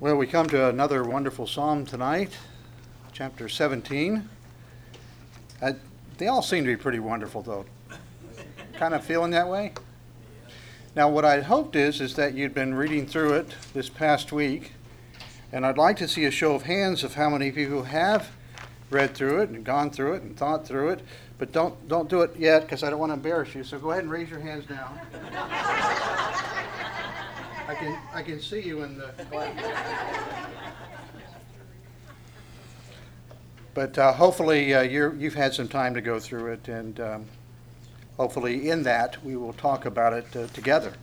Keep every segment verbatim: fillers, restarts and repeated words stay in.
Well, we come to another wonderful psalm tonight, chapter seventeen. Uh, they all seem to be pretty wonderful, though. Kind of feeling that way? Now, what I'd hoped is, is that you'd been reading through it this past week, and I'd like to see a show of hands of how many people have read through it and gone through it and thought through it. But don't don't do it yet, because I don't want to embarrass you. So go ahead and raise your hands now. I can I can see you in the class. But uh, hopefully uh, you're, you've had some time to go through it, and um, hopefully in that we will talk about it uh, together.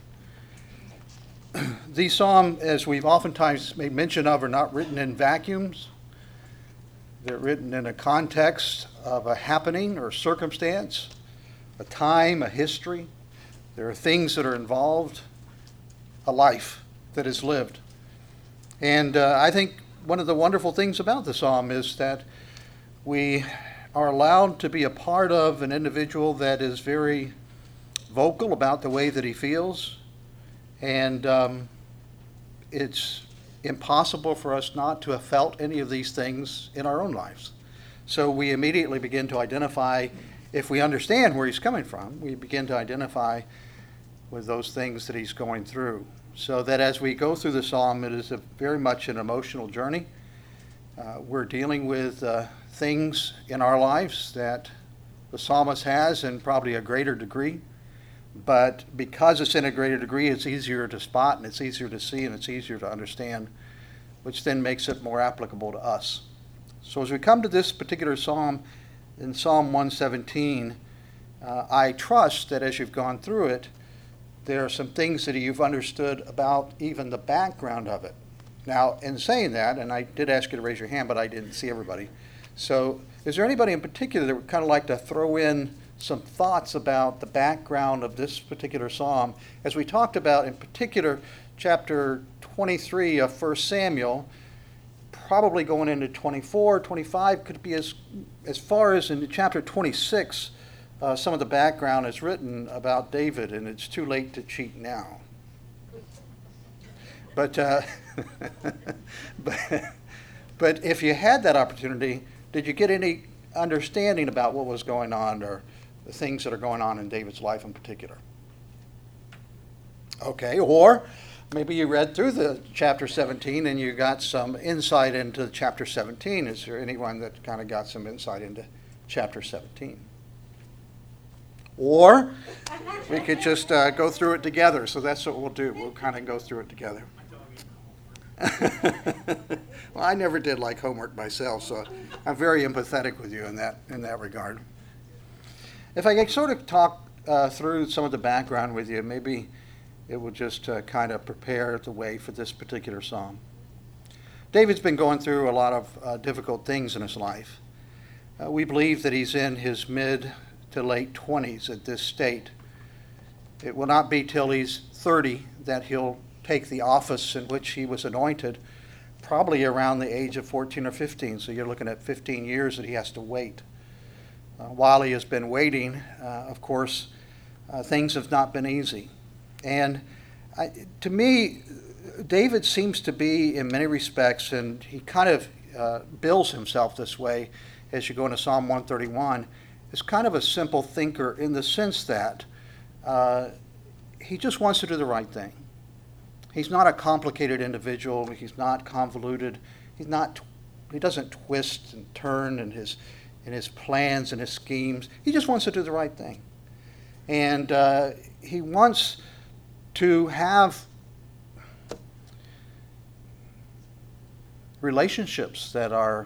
These psalms, as we've oftentimes made mention of, are not written in vacuums. They're written in a context of a happening or circumstance, a time, a history. There are things that are involved, a life that is lived. And uh, I think one of the wonderful things about the psalm is that we are allowed to be a part of an individual that is very vocal about the way that he feels. And um, it's impossible for us not to have felt any of these things in our own lives. So we immediately begin to identify, if we understand where he's coming from, we begin to identify with those things that he's going through. So that as we go through the psalm, it is a very much an emotional journey. Uh, we're dealing with uh, things in our lives that the psalmist has in probably a greater degree. But because it's in a greater degree, it's easier to spot and it's easier to see and it's easier to understand, which then makes it more applicable to us. So as we come to this particular psalm, in Psalm one seventeen, uh, I trust that as you've gone through it, there are some things that you've understood about even the background of it. Now, in saying that, and I did ask you to raise your hand, but I didn't see everybody. So is there anybody in particular that would kind of like to throw in some thoughts about the background of this particular psalm? As we talked about, in particular, chapter twenty-three of First Samuel, probably going into twenty-four, twenty-five, could be as as far as in chapter twenty-six, uh, some of the background is written about David, and it's too late to cheat now. But, uh, but, but if you had that opportunity, did you get any understanding about what was going on, or the things that are going on in David's life in particular? Okay, or maybe you read through the chapter seventeen and you got some insight into chapter seventeen. Is there anyone that kind of got some insight into chapter seventeen? Or we could just uh, go through it together. So that's what we'll do. We'll kind of go through it together. Well, I never did like homework myself, so I'm very empathetic with you in that in that regard. If I could sort of talk uh, through some of the background with you, maybe it will just uh, kind of prepare the way for this particular psalm. David's been going through a lot of uh, difficult things in his life. Uh, we believe that he's in his mid to late twenties at this state. It will not be till he's thirty that he'll take the office in which he was anointed, probably around the age of fourteen or fifteen. So you're looking at fifteen years that he has to wait. Uh, while he has been waiting, uh, of course, uh, things have not been easy. And I, to me, David seems to be, in many respects, and he kind of uh, bills himself this way as you go into Psalm one thirty-one, is kind of a simple thinker in the sense that uh, he just wants to do the right thing. He's not a complicated individual. He's not convoluted. He's not. He doesn't twist and turn in his in his plans and his schemes. He just wants to do the right thing, and uh, he wants to have relationships that are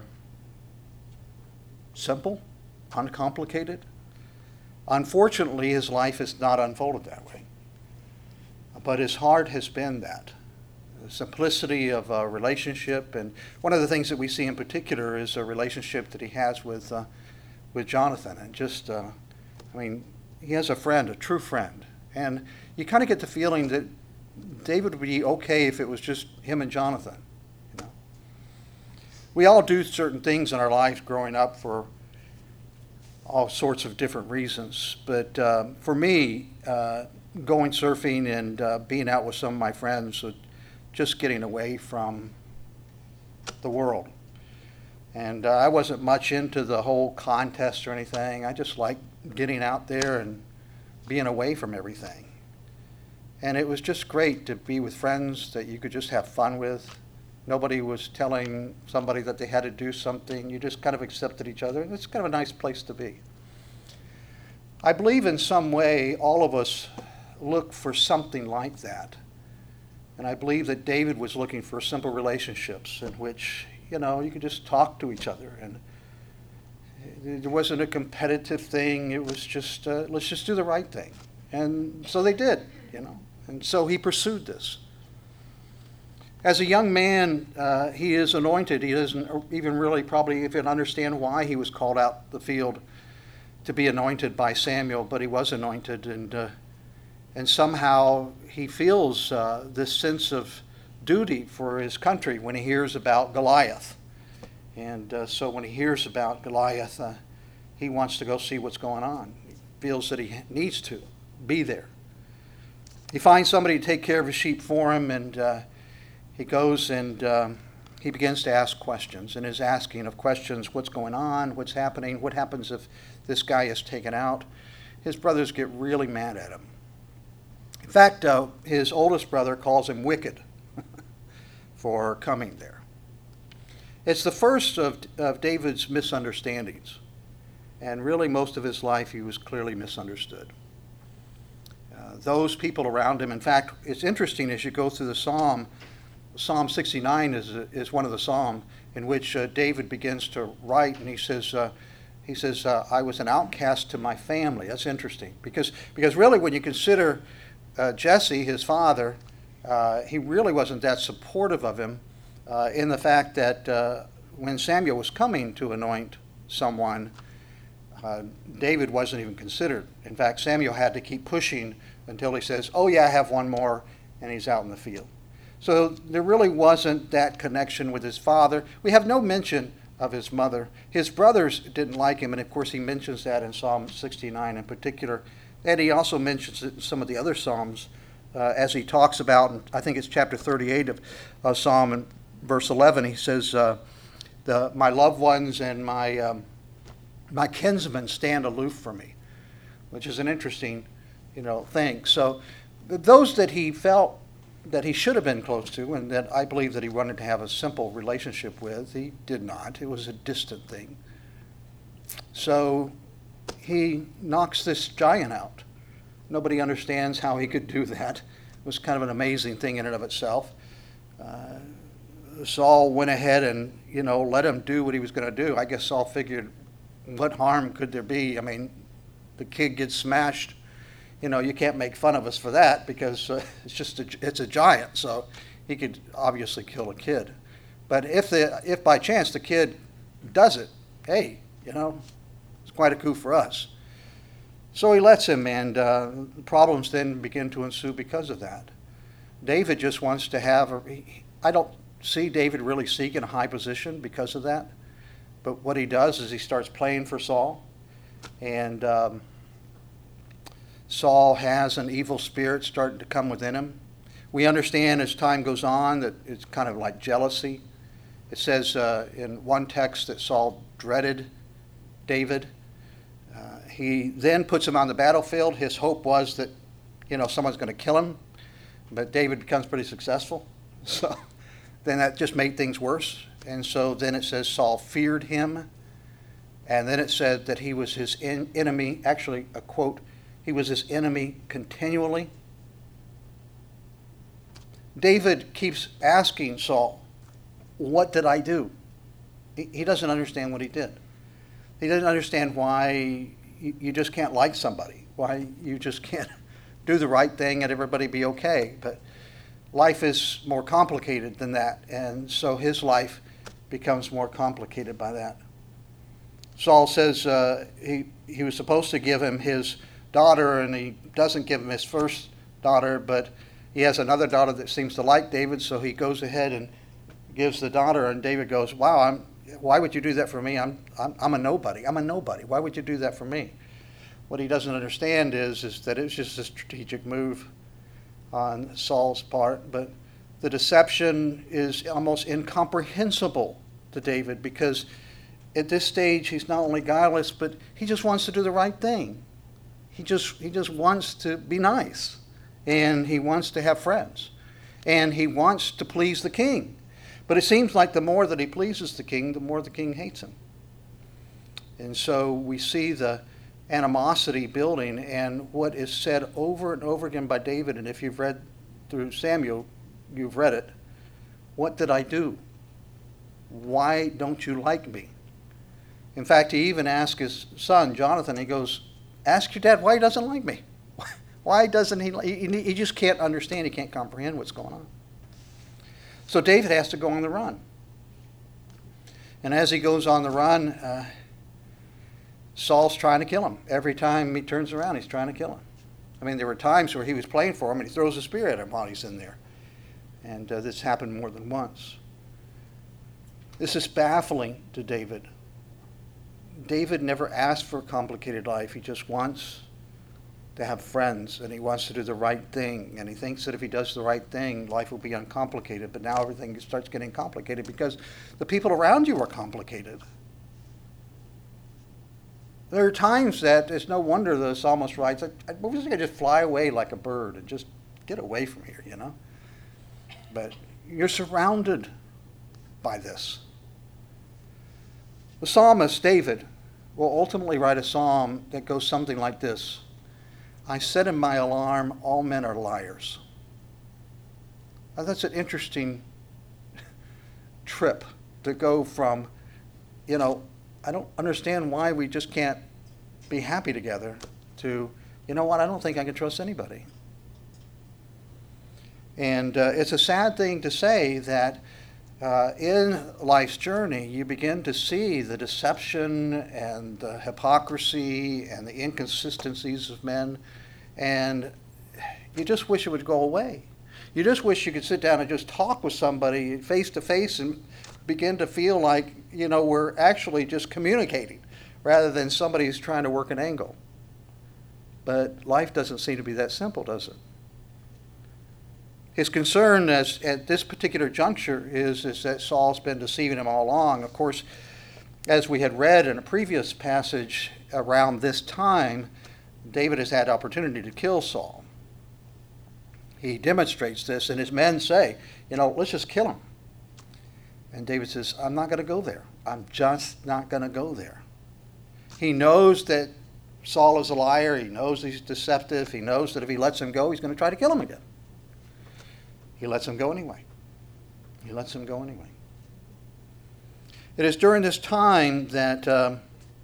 simple, uncomplicated. Unfortunately, his life is not unfolded that way. But his heart has been that. The simplicity of a relationship. And one of the things that we see in particular is a relationship that he has with uh, with Jonathan. And just, uh, I mean, he has a friend, a true friend. And you kind of get the feeling that David would be okay if it was just him and Jonathan. You know, we all do certain things in our lives growing up for all sorts of different reasons. But uh, for me, uh, going surfing and uh, being out with some of my friends, uh, just getting away from the world. And uh, I wasn't much into the whole contest or anything. I just liked getting out there and being away from everything. And it was just great to be with friends that you could just have fun with. Nobody was telling somebody that they had to do something. You just kind of accepted each other. And it's kind of a nice place to be. I believe in some way all of us look for something like that. And I believe that David was looking for simple relationships in which, you know, you could just talk to each other. And there wasn't a competitive thing. It was just, uh, let's just do the right thing. And so they did, you know. And so he pursued this. As a young man, uh, he is anointed. He doesn't even really probably even understand why he was called out the field to be anointed by Samuel, but he was anointed. And, uh, and somehow he feels uh, this sense of duty for his country when he hears about Goliath. And uh, so when he hears about Goliath, uh, he wants to go see what's going on. He feels that he needs to be there. He finds somebody to take care of his sheep for him, and uh, he goes and um, he begins to ask questions. And his asking of questions, what's going on, what's happening, what happens if this guy is taken out? His brothers get really mad at him. In fact, uh, his oldest brother calls him wicked for coming there. It's the first of, of David's misunderstandings. And really most of his life he was clearly misunderstood. Uh, those people around him, in fact, it's interesting as you go through the psalm, Psalm sixty-nine is, is one of the psalms in which uh, David begins to write, and he says, uh, he says, uh, I was an outcast to my family. That's interesting, because, because really when you consider uh, Jesse, his father, uh, he really wasn't that supportive of him uh, in the fact that uh, when Samuel was coming to anoint someone, uh, David wasn't even considered. In fact, Samuel had to keep pushing until he says, oh yeah, I have one more, and he's out in the field. So there really wasn't that connection with his father. We have no mention of his mother. His brothers didn't like him, and of course he mentions that in Psalm sixty-nine in particular. And he also mentions it in some of the other Psalms uh, as he talks about, and I think it's chapter thirty-eight of uh, Psalm, and verse eleven, he says, uh, the, my loved ones and my, um, my kinsmen stand aloof from me, which is an interesting you know, thing. So those that he felt that he should have been close to, and that I believe that he wanted to have a simple relationship with, he did not. It was a distant thing. So he knocks this giant out. Nobody understands how he could do that. It was kind of an amazing thing in and of itself. Uh, Saul went ahead and, you know, let him do what he was going to do. I guess Saul figured, what harm could there be? I mean, the kid gets smashed. You know, you can't make fun of us for that because uh, it's just a, it's a giant, so he could obviously kill a kid. But if the if by chance the kid does it, hey, you know, it's quite a coup for us. So he lets him, and uh, problems then begin to ensue because of that. David just wants to have a, I don't see David really seeking a high position because of that. But what he does is he starts playing for Saul, and um, Saul has an evil spirit starting to come within him. We understand as time goes on that it's kind of like jealousy. It says uh, in one text that Saul dreaded David. Uh, he then puts him on the battlefield. His hope was that, you know, someone's going to kill him, but David becomes pretty successful. So then that just made things worse. And so then it says Saul feared him. And then it said that he was his en- enemy, actually a quote, he was his enemy continually. David keeps asking Saul, what did I do? He, he doesn't understand what he did. He doesn't understand why you, you just can't like somebody, why you just can't do the right thing and everybody be okay. But life is more complicated than that, and so his life becomes more complicated by that. Saul says uh, he, he was supposed to give him his daughter, and he doesn't give him his first daughter, but he has another daughter that seems to like David, so he goes ahead and gives the daughter, and David goes, wow, I'm, why would you do that for me? I'm, I'm, I'm a nobody. I'm a nobody. Why would you do that for me? What he doesn't understand is, is that it was just a strategic move on Saul's part, but the deception is almost incomprehensible to David, because at this stage he's not only guileless, but he just wants to do the right thing. He just he just wants to be nice, and he wants to have friends, and he wants to please the king. But it seems like the more that he pleases the king, the more the king hates him. And so we see the animosity building, and what is said over and over again by David, and if you've read through Samuel, you've read it. What did I do? Why don't you like me? In fact, he even asked his son, Jonathan, he goes, ask your dad why he doesn't like me. Why doesn't he, he, he just can't understand, he can't comprehend what's going on. So David has to go on the run. And as he goes on the run, uh, Saul's trying to kill him. Every time he turns around, he's trying to kill him. I mean, there were times where he was playing for him and he throws a spear at him while he's in there. And uh, this happened more than once. This is baffling to David. David never asked for a complicated life. He just wants to have friends, and he wants to do the right thing. And he thinks that if he does the right thing, life will be uncomplicated. But now everything starts getting complicated because the people around you are complicated. There are times that it's no wonder the psalmist writes, I, I wish I could just fly away like a bird and just get away from here, you know. But you're surrounded by this. The psalmist, David, will ultimately write a psalm that goes something like this. I said in my alarm, all men are liars. Now, that's an interesting trip to go from, you know, I don't understand why we just can't be happy together, to, you know what, I don't think I can trust anybody. And uh, it's a sad thing to say that uh, in life's journey, you begin to see the deception and the hypocrisy and the inconsistencies of men, and you just wish it would go away. You just wish you could sit down and just talk with somebody face to face and begin to feel like, you know, we're actually just communicating rather than somebody who's trying to work an angle. But life doesn't seem to be that simple, does it? His concern as, at this particular juncture is, is that Saul's been deceiving him all along. Of course, as we had read in a previous passage around this time, David has had opportunity to kill Saul. He demonstrates this, and his men say, you know, let's just kill him. And David says, I'm not going to go there. I'm just not going to go there. He knows that Saul is a liar. He knows he's deceptive. He knows that if he lets him go, he's going to try to kill him again. He lets him go anyway. He lets him go anyway. It is during this time that um,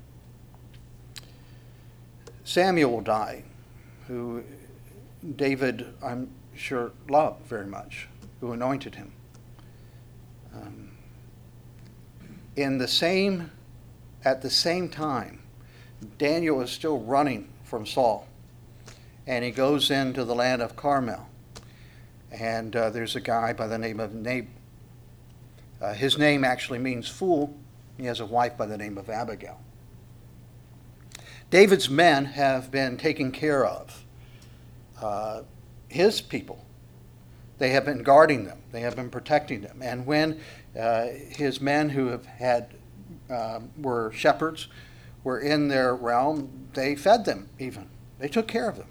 Samuel will die, who David, I'm sure, loved very much, who anointed him. Um, in the same, at the same time, Daniel is still running from Saul, and he goes into the land of Carmel. And uh, there's a guy by the name of Nab. Uh, his name actually means fool. He has a wife by the name of Abigail. David's men have been taking care of uh, his people. They have been guarding them. They have been protecting them. And when uh, his men who have had uh, were shepherds were in their realm, they fed them even. They took care of them.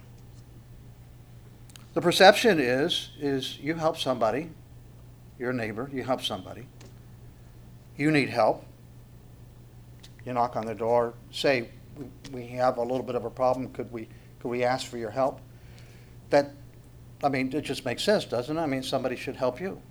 The perception is, is you help somebody, your neighbor, you help somebody, you need help, you knock on the door, say, we have a little bit of a problem, could we, could we ask for your help? That, I mean, it just makes sense, doesn't it? I mean, somebody should help you.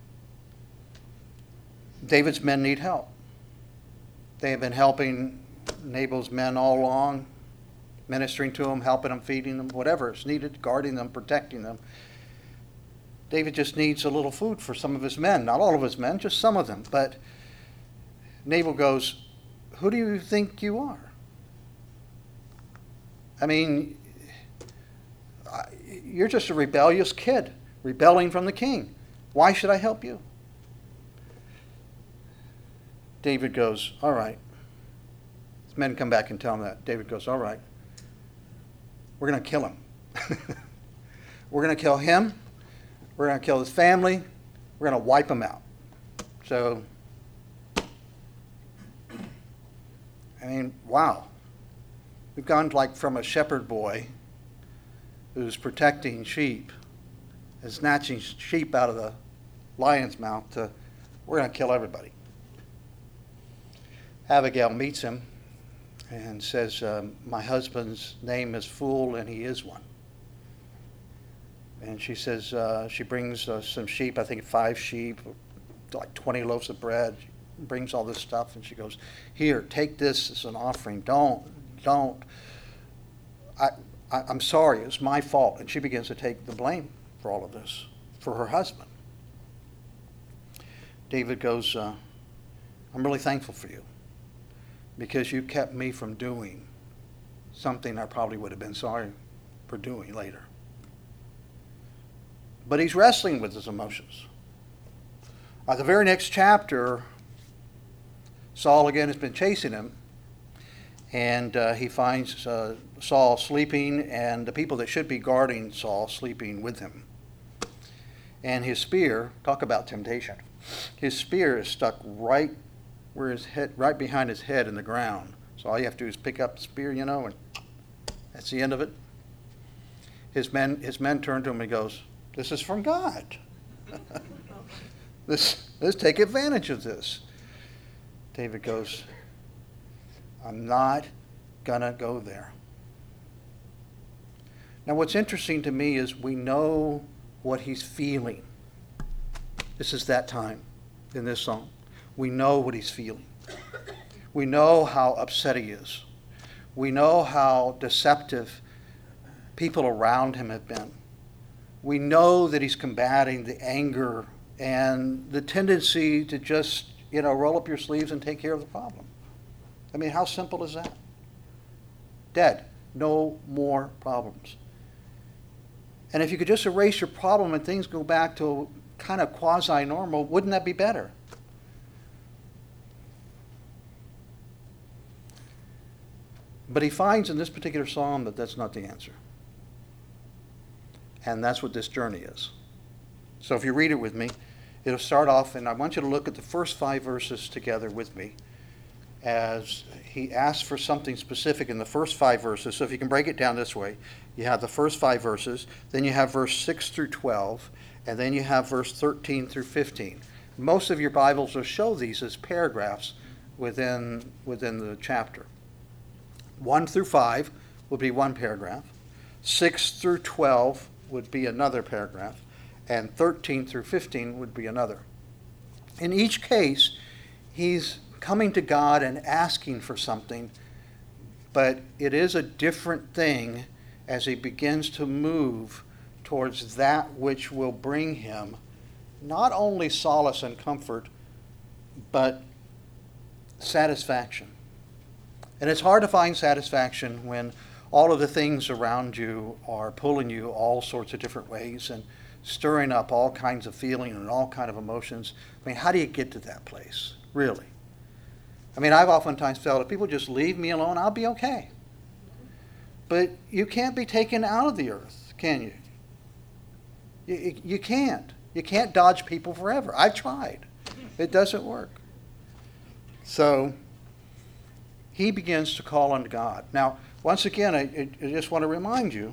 David's men need help. They have been helping Nabal's men all along, ministering to them, helping them, feeding them, whatever is needed, guarding them, protecting them. David just needs a little food for some of his men. Not all of his men, just some of them. But Nabal goes, who do you think you are? I mean, you're just a rebellious kid, rebelling from the king. Why should I help you? David goes, all right. His men come back and tell him that. David goes, all right. We're going to kill him. We're going to kill him. We're going to kill his family. We're going to wipe him out. So mean, wow. We've gone like from a shepherd boy who's protecting sheep and snatching sheep out of the lion's mouth to we're going to kill everybody. Abigail meets him and says, um, my husband's name is Fool, and he is one. And she says, uh, she brings uh, some sheep, I think five sheep, like twenty loaves of bread. She brings all this stuff, and she goes, here, take this as an offering. Don't, don't. I, I, I'm sorry, it was my fault. And she begins to take the blame for all of this, for her husband. David goes, uh, I'm really thankful for you because you kept me from doing something I probably would have been sorry for doing later. But he's wrestling with his emotions. Uh, the very next chapter, Saul again has been chasing him, and uh, he finds uh, Saul sleeping and the people that should be guarding Saul sleeping with him. And his spear, talk about temptation, his spear is stuck right where his head, right behind his head in the ground. So all you have to do is pick up the spear, you know, and that's the end of it. His men, his men turn to him and he goes, this is from God. This, let's take advantage of this. David goes, I'm not gonna go there. Now what's interesting to me is we know what he's feeling. This is that time in this song. We know what he's feeling. We know how upset he is. We know how deceptive people around him have been. We know that he's combating the anger and the tendency to just, you know, roll up your sleeves and take care of the problem. I mean, how simple is that? Dead. No more problems. And if you could just erase your problem and things go back to kind of quasi-normal, wouldn't that be better? But he finds in this particular psalm that that's not the answer. And that's what this journey is. So if you read it with me, it'll start off, and I want you to look at the first five verses together with me as he asks for something specific in the first five verses. So if you can break it down this way, you have the first five verses, then you have verse six through twelve, and then you have verse thirteen through fifteen. Most of your Bibles will show these as paragraphs within, within the chapter. one through five would be one paragraph. six through twelve would be another paragraph. And thirteen through fifteen would be another. In each case, he's coming to God and asking for something, but it is a different thing as he begins to move towards that which will bring him not only solace and comfort, but satisfaction. And it's hard to find satisfaction when all of the things around you are pulling you all sorts of different ways and stirring up all kinds of feeling and all kinds of emotions. I mean, how do you get to that place, really? I mean, I've oftentimes felt if people just leave me alone, I'll be okay. But you can't be taken out of the earth, can you? You, you can't. You can't dodge people forever. I've tried. It doesn't work. So he begins to call on God. Now, once again, I, I just want to remind you,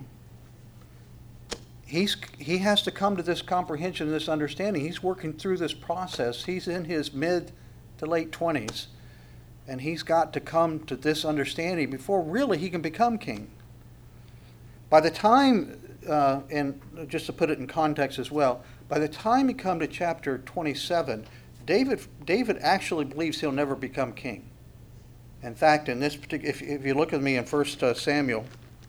he's he has to come to this comprehension, this understanding. He's working through this process. He's in his mid to late twenties, and he's got to come to this understanding before really he can become king. By the time, uh, and just to put it in context as well, by the time you come to chapter twenty-seven, David David actually believes he'll never become king. In fact, in this particular, if, if you look at me in First Samuel,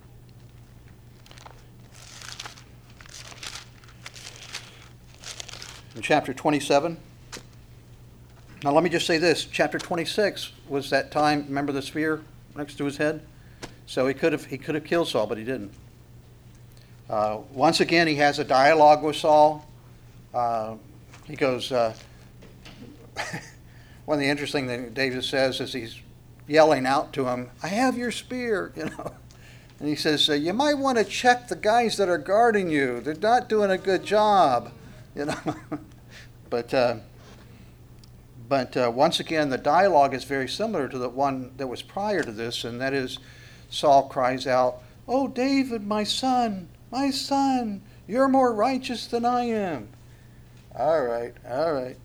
in chapter twenty-seven. Now let me just say this, chapter twenty-six was that time, remember the spear next to his head? So he could have he could have killed Saul, but he didn't. Uh, once again, he has a dialogue with Saul. Uh, he goes, uh, one of the interesting things David says is he's yelling out to him, I have your spear, you know. And he says, you might want to check the guys that are guarding you. They're not doing a good job, you know. but uh, But uh, once again, the dialogue is very similar to the one that was prior to this, and that is Saul cries out, "Oh, David, my son, my son, you're more righteous than I am." All right, all right.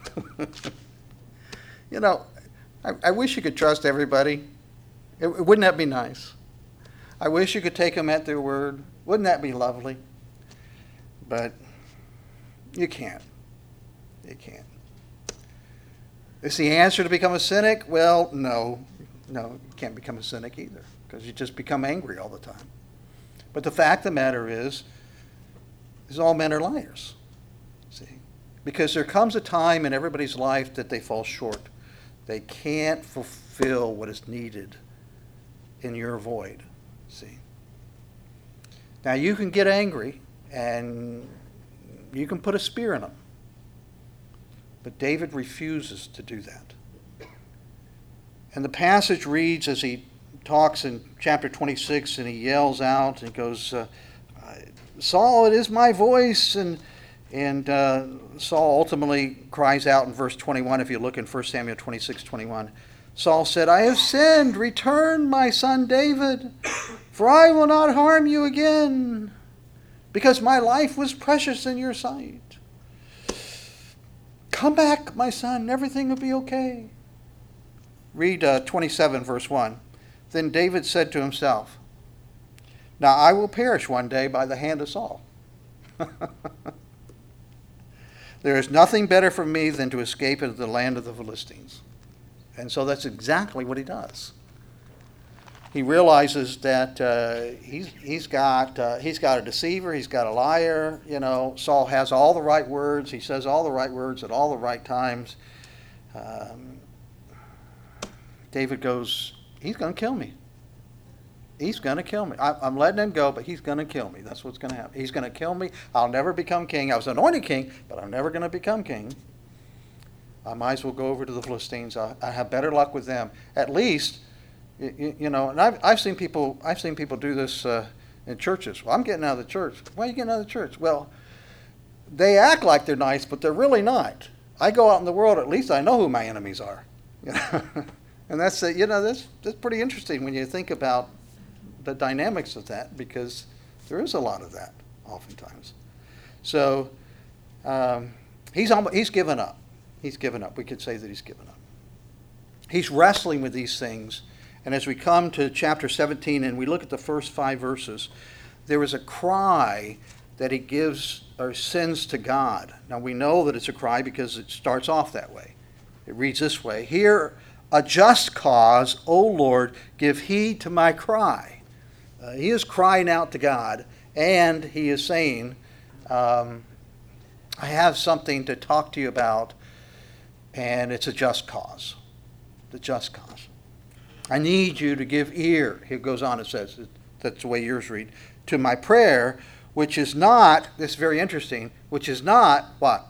You know, I, I wish you could trust everybody. It, wouldn't that be nice? I wish you could take them at their word. Wouldn't that be lovely? But you can't. You can't. Is the answer to become a cynic? Well, no. No, you can't become a cynic either, because you just become angry all the time. But the fact of the matter is, is all men are liars. See? Because there comes a time in everybody's life that they fall short. They can't fulfill what is needed in your void. See? Now you can get angry and you can put a spear in them. But David refuses to do that. And the passage reads as he talks in chapter twenty-six, and he yells out and goes, uh, "Saul, it is my voice." And and uh, Saul ultimately cries out in verse twenty-one, if you look in First Samuel twenty-six, twenty-one. Saul said, "I have sinned. Return, my son David, for I will not harm you again, because my life was precious in your sight. Come back, my son. Everything will be okay." Read uh, twenty-seven, verse one. Then David said to himself, "Now I will perish one day by the hand of Saul. There is nothing better for me than to escape into the land of the Philistines." And so that's exactly what he does. He realizes that uh, he's he's got uh, he's got a deceiver, he's got a liar. You know, Saul has all the right words. He says all the right words at all the right times. Um, David goes, "He's going to kill me. He's going to kill me. I, I'm letting him go, but he's going to kill me. That's what's going to happen. He's going to kill me. I'll never become king. I was anointed king, but I'm never going to become king. I might as well go over to the Philistines. I, I have better luck with them. At least, you, you know." And I've, I've seen people. I've seen people do this uh, in churches. "Well, I'm getting out of the church." "Why are you getting out of the church?" "Well, they act like they're nice, but they're really not. I go out in the world. At least I know who my enemies are." You know? And that's, uh, you know, that's, that's pretty interesting when you think about the dynamics of that, because there is a lot of that oftentimes. So um, he's almost, he's given up. He's given up. We could say that he's given up. He's wrestling with these things. And as we come to chapter seventeen and we look at the first five verses, there is a cry that he gives or sends to God. Now we know that it's a cry because it starts off that way. It reads this way: "Hear a just cause, O Lord, give heed to my cry." Uh, he is crying out to God, and he is saying, um, "I have something to talk to you about, and it's a just cause. The just cause. I need you to give ear," he goes on and says, that's the way yours read, "to my prayer, which is not," this is very interesting, "which is not," what?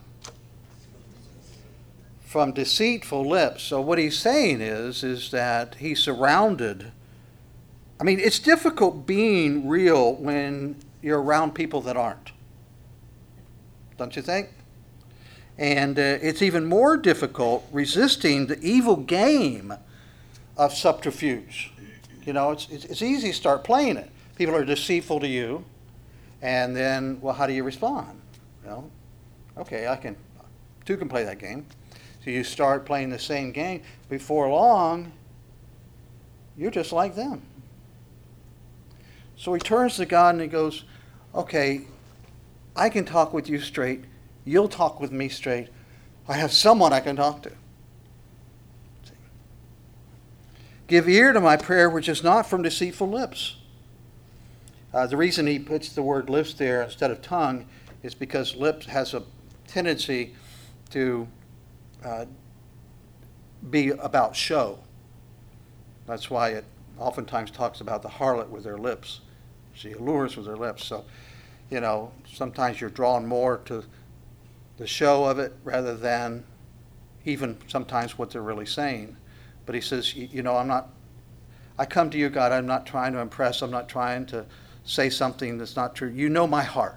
"From deceitful lips." So what he's saying is, is that he's surrounded. I mean, it's difficult being real when you're around people that aren't. Don't you think? And uh, it's even more difficult resisting the evil game of subterfuge. You know, it's, it's, it's easy to start playing it. People are deceitful to you, and then, well, how do you respond? Well, okay, I can, two can play that game. So you start playing the same game. Before long, you're just like them. So he turns to God and he goes, "Okay, I can talk with you straight. You'll talk with me straight. I have someone I can talk to. See? Give ear to my prayer, which is not from deceitful lips." Uh, the reason he puts the word lips there instead of tongue is because lips has a tendency to Uh, be about show. That's why it oftentimes talks about the harlot with her lips. She allures with her lips. So, you know, sometimes you're drawn more to the show of it rather than even sometimes what they're really saying. But he says, you know, I'm not, I come to you, God, I'm not trying to impress. I'm not trying to say something that's not true. You know my heart.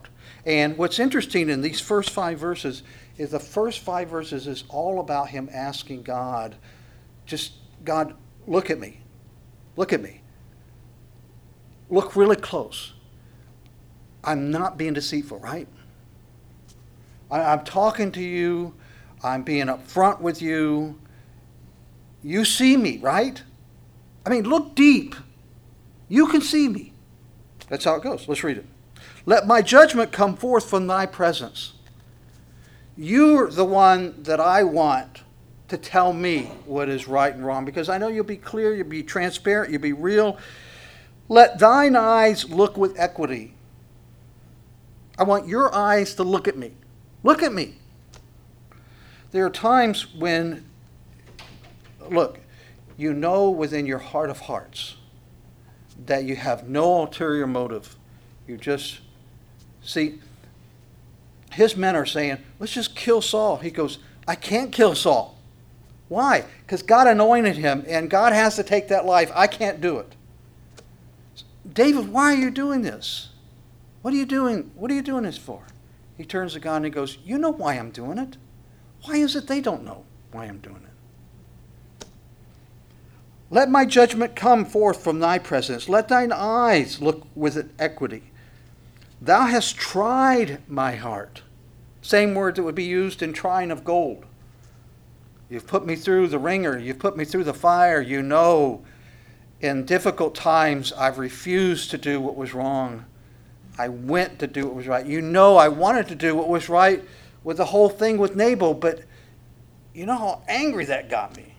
And what's interesting in these first five verses is the first five verses is all about him asking God, just, God, look at me. Look at me. Look really close. I'm not being deceitful, right? I, I'm talking to you. I'm being upfront with you. You see me, right? I mean, look deep. You can see me. That's how it goes. Let's read it. Let my judgment come forth from thy presence. You're the one that I want to tell me what is right and wrong, because I know you'll be clear, you'll be transparent, you'll be real. Let thine eyes look with equity. I want your eyes to look at me. Look at me. There are times when, look, you know within your heart of hearts that you have no ulterior motive. You just, see, his men are saying, let's just kill Saul. He goes, I can't kill Saul. Why? Because God anointed him, and God has to take that life. I can't do it. David, why are you doing this? What are you doing? What are you doing this for? He turns to God and he goes, you know why I'm doing it. Why is it they don't know why I'm doing it? Let my judgment come forth from thy presence. Let thine eyes look with equity. Thou hast tried my heart. Same word that would be used in trying of gold. You've put me through the ringer. You've put me through the fire. You know, in difficult times, I've refused to do what was wrong. I went to do what was right. You know, I wanted to do what was right with the whole thing with Nabal, but you know how angry that got me.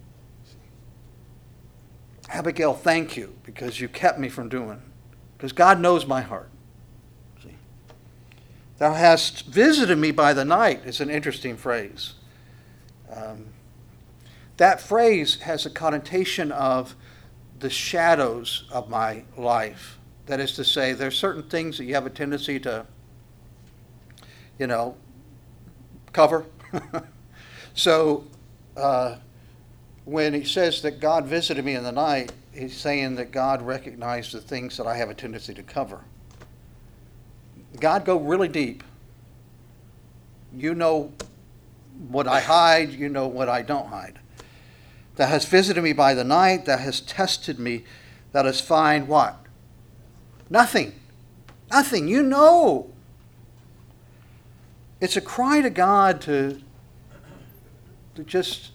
Abigail, thank you, because you kept me from doing it. Because God knows my heart. See? Thou hast visited me by the night is an interesting phrase. Um, that phrase has a connotation of the shadows of my life. That is to say, there are certain things that you have a tendency to, you know, cover. So uh, when he says that God visited me in the night, he's saying that God recognized the things that I have a tendency to cover. God, go really deep. You know what I hide, you know what I don't hide. Thou hast visited me by the night, thou hast tested me, thou hast find what? Nothing. Nothing. You know. It's a cry to God to, to just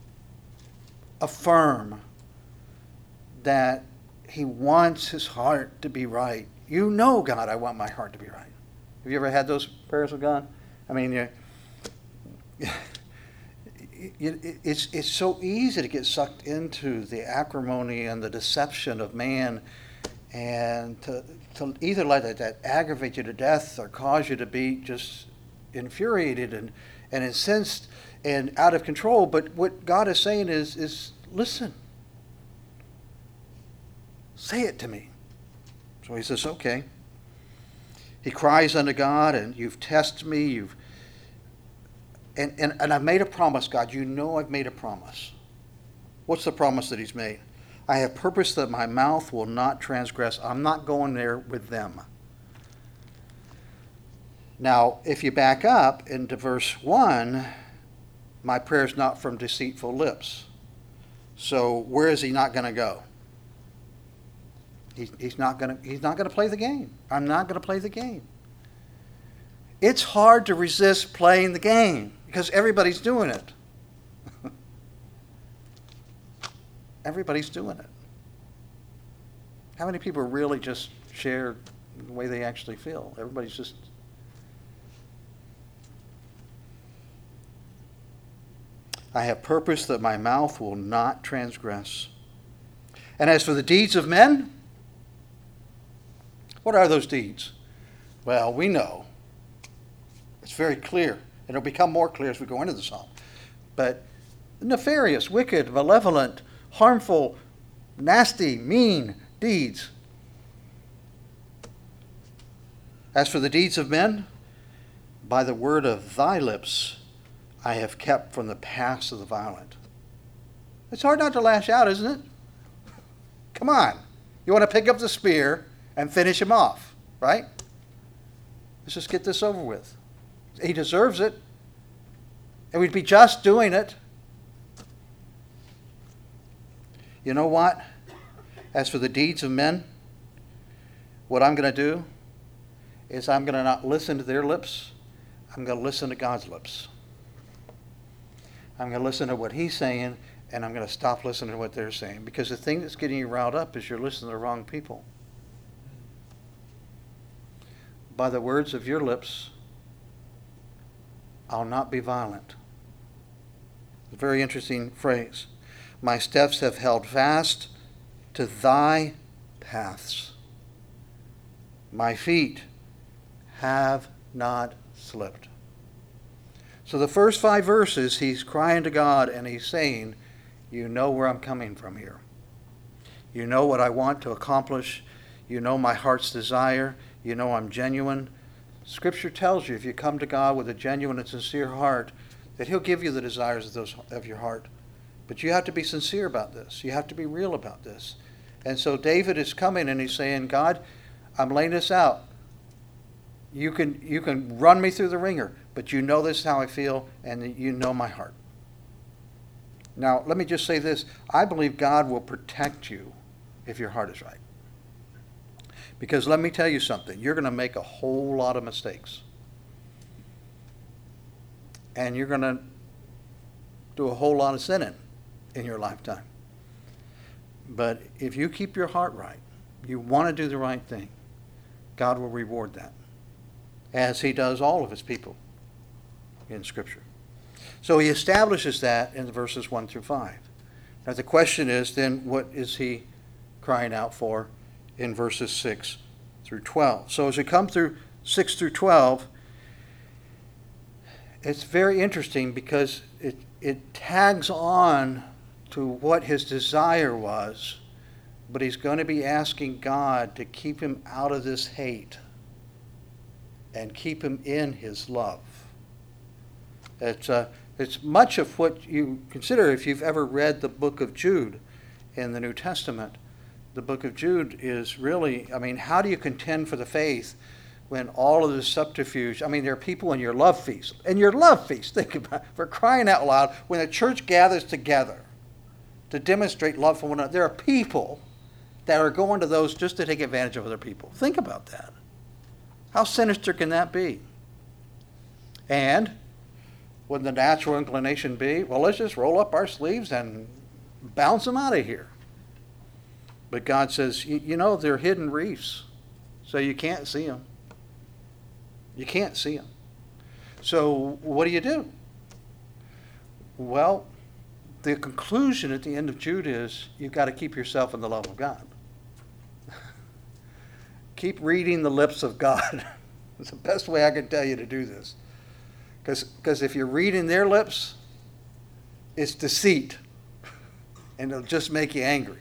affirm that he wants his heart to be right. You know, God, I want my heart to be right. Have you ever had those prayers with God? I mean, you, it's, it's so easy to get sucked into the acrimony and the deception of man, and to, to either let that, that aggravate you to death or cause you to be just infuriated and, and incensed and out of control. But what God is saying is, is listen. Say it to me. So he says, okay. He cries unto God, and you've tested me. You've and, and, and I've made a promise, God. You know I've made a promise. What's the promise that he's made? I have purposed that my mouth will not transgress. I'm not going there with them. Now, if you back up into verse one, my prayer is not from deceitful lips. So where is he not going to go? He, he's not going to, he's not going to play the game. I'm not going to play the game. It's hard to resist playing the game because everybody's doing it. Everybody's doing it. How many people really just share the way they actually feel? Everybody's just... I have purposed that my mouth will not transgress. And as for the deeds of men, what are those deeds? Well, we know. It's very clear. And it'll become more clear as we go into the psalm. But nefarious, wicked, malevolent, harmful, nasty, mean deeds. As for the deeds of men, by the word of thy lips I have kept from the paths of the violent. It's hard not to lash out, isn't it? Come on. You want to pick up the spear and finish him off, right? Let's just get this over with. He deserves it. And we'd be just doing it. You know what? As for the deeds of men, what I'm going to do is I'm going to not listen to their lips. I'm going to listen to God's lips. I'm going to listen to what he's saying, and I'm going to stop listening to what they're saying. Because the thing that's getting you riled up is you're listening to the wrong people. By the words of your lips, I'll not be violent. A very interesting phrase. My steps have held fast to thy paths. My feet have not slipped. So the first five verses, he's crying to God and he's saying, you know where I'm coming from here. You know what I want to accomplish. You know my heart's desire. You know I'm genuine. Scripture tells you if you come to God with a genuine and sincere heart, that he'll give you the desires of those of your heart. But you have to be sincere about this. You have to be real about this. And so David is coming and he's saying, God, I'm laying this out. You can you can run me through the ringer, but you know this is how I feel, and you know my heart. Now, let me just say this. I believe God will protect you if your heart is right. Because let me tell you something. You're going to make a whole lot of mistakes. And you're going to do a whole lot of sinning in your lifetime. But if you keep your heart right, you want to do the right thing, God will reward that, as he does all of his people in Scripture. So he establishes that in the verses one through five. Now the question is then, what is he crying out for in verses six through twelve? So as we come through six through twelve, it's very interesting because it, it tags on to what his desire was, but he's going to be asking God to keep him out of this hate and keep him in his love. It's, uh, it's much of what you consider if you've ever read the book of Jude in the New Testament. The book of Jude is really, I mean, how do you contend for the faith when all of this subterfuge, I mean, there are people in your love feast. In your love feast, think about it, for crying out loud, when the church gathers together to demonstrate love for one another, there are people that are going to those just to take advantage of other people. Think about that. How sinister can that be? And would the natural inclination be, well, let's just roll up our sleeves and bounce them out of here? But God says, you know, they're hidden reefs, so you can't see them. You can't see them. So what do you do? Well, the conclusion at the end of Jude is you've got to keep yourself in the love of God. Keep reading the lips of God. It's the best way I can tell you to do this. Because if you're reading their lips, it's deceit. And it'll just make you angry.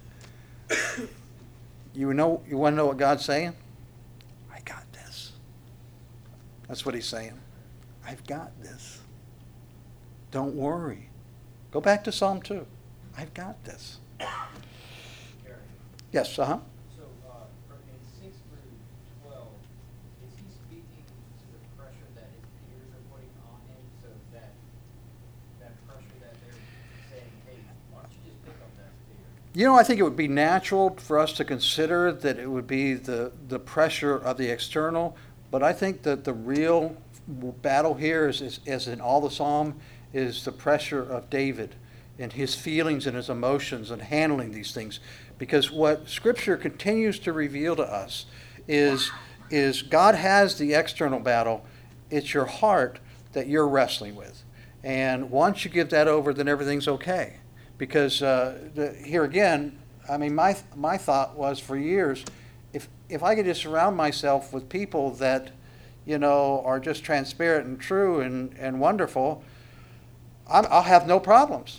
You know, you want to know what God's saying? I got this. That's what he's saying. I've got this. Don't worry. Go back to Psalm two. I've got this. Gary, Yes, uh-huh. so uh, from in six through twelve, is he speaking to the pressure that his peers are putting on him? So that that pressure that they're saying, hey, why don't you just pick up that spear? You know, I think it would be natural for us to consider that it would be the, the pressure of the external, but I think that the real battle here is, is, as in all the Psalm, is the pressure of David and his feelings and his emotions and handling these things. Because what Scripture continues to reveal to us is, is God has the external battle. It's your heart that you're wrestling with. And once you give that over, then everything's okay. Because uh, the, here again, I mean, my my thought was for years, if if I could just surround myself with people that, you know, are just transparent and true and, and wonderful, I'm, I'll have no problems.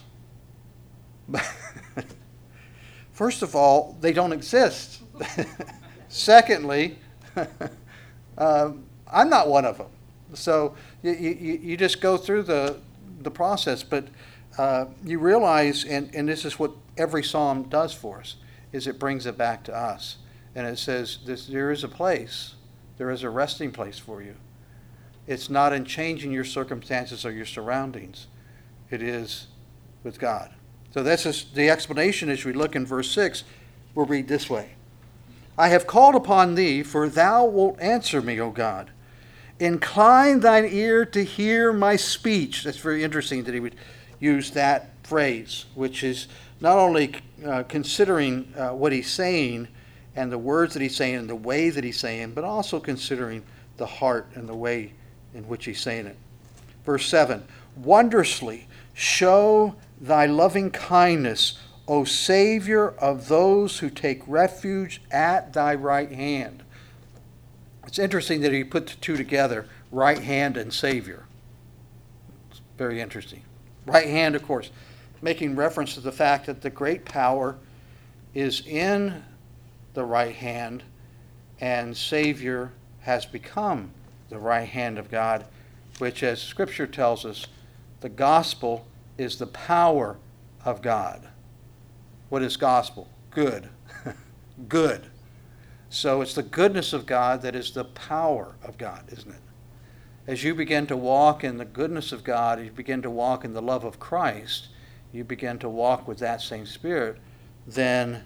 First of all, they don't exist. Secondly, um, I'm not one of them. So you, you, you just go through the, the process, but uh, you realize, and, and this is what every psalm does for us, is it brings it back to us. And it says this, there is a place There is a resting place for you. It's not in changing your circumstances or your surroundings. It is with God. So that's just the explanation as we look in verse six. We'll read this way. I have called upon thee, for thou wilt answer me, O God. Incline thine ear to hear my speech. That's very interesting that he would use that phrase, which is not only uh, considering uh, what he's saying and the words that he's saying and the way that he's saying, but also considering the heart and the way in which he's saying it. Verse seven, wondrously show thy loving kindness, O Savior of those who take refuge at thy right hand. It's interesting that he put the two together, right hand and Savior. It's very interesting. Right hand, of course, making reference to the fact that the great power is in the right hand, and Savior has become the right hand of God, which, as Scripture tells us, the gospel is the power of God. What is gospel? Good. Good. So it's the goodness of God that is the power of God, isn't it? As you begin to walk in the goodness of God, you begin to walk in the love of Christ, you begin to walk with that same Spirit, then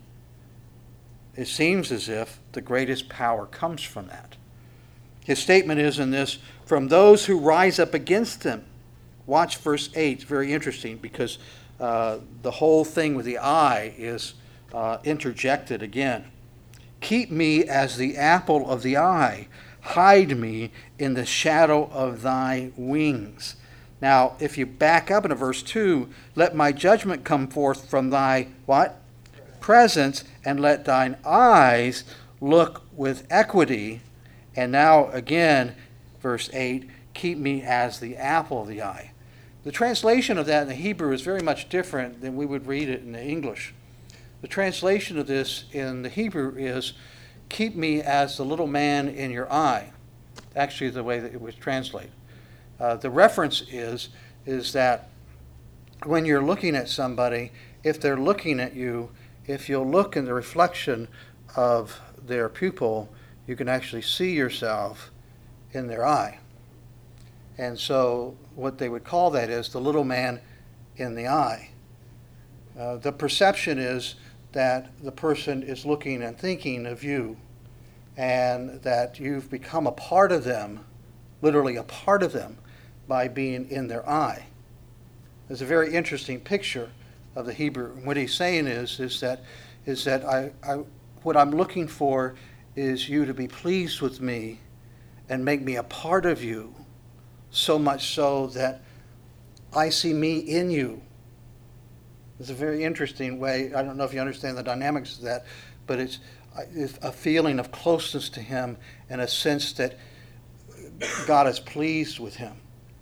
it seems as if the greatest power comes from that. His statement is in this, from those who rise up against them. Watch verse eight. It's very interesting because uh, the whole thing with the I is uh, interjected again. Keep me as the apple of the eye. Hide me in the shadow of thy wings. Now, if you back up into verse two, let my judgment come forth from thy, what? Presence, and let thine eyes look with equity. And now, again, verse eight, keep me as the apple of the eye. The translation of that in the Hebrew is very much different than we would read it in the English. The translation of this in the Hebrew is, keep me as the little man in your eye. Actually, the way that it was translated. Uh, the reference is, is that when you're looking at somebody, if they're looking at you, if you'll look in the reflection of their pupil, you can actually see yourself in their eye. And so what they would call that is the little man in the eye. Uh, the perception is that the person is looking and thinking of you, and that you've become a part of them, literally a part of them, by being in their eye. There's a very interesting picture of the Hebrew. What he's saying is, is that, is that I, I, what I'm looking for is you to be pleased with me and make me a part of you, so much so that I see me in you. It's a very interesting way. I don't know if you understand the dynamics of that, but it's, it's a feeling of closeness to him and a sense that God is pleased with him.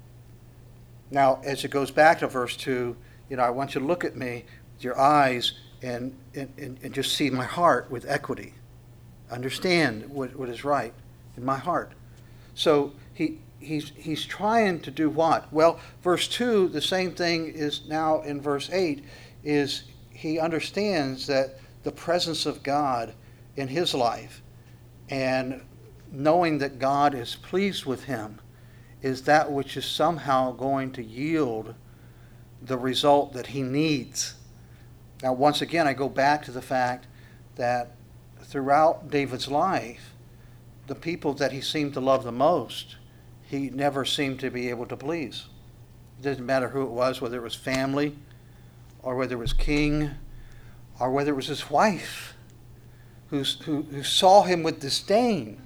Now, as it goes back to verse two, you know, I want you to look at me with your eyes and, and, and just see my heart with equity. Understand what, what is right in my heart. So he he's he's trying to do what? Well, verse two, the same thing is now in verse eight, is he understands that the presence of God in his life and knowing that God is pleased with him is that which is somehow going to yield the result that he needs. Now, once again, I go back to the fact that throughout David's life, the people that he seemed to love the most, he never seemed to be able to please. It doesn't matter who it was, whether it was family, or whether it was king, or whether it was his wife, who's, who, who saw him with disdain.